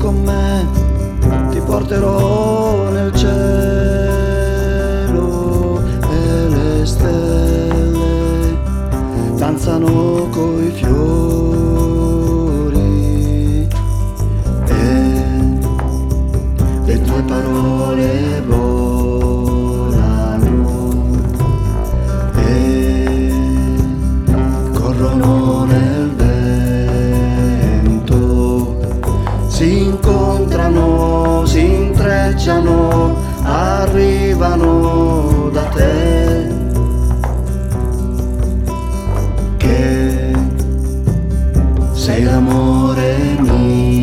con me, ti porterò nel cielo e le stelle danzano coi fiori e le tue parole volano e corrono nel vento, si incontrano, si intrecciano, arrivano da te, che sei l'amore mio.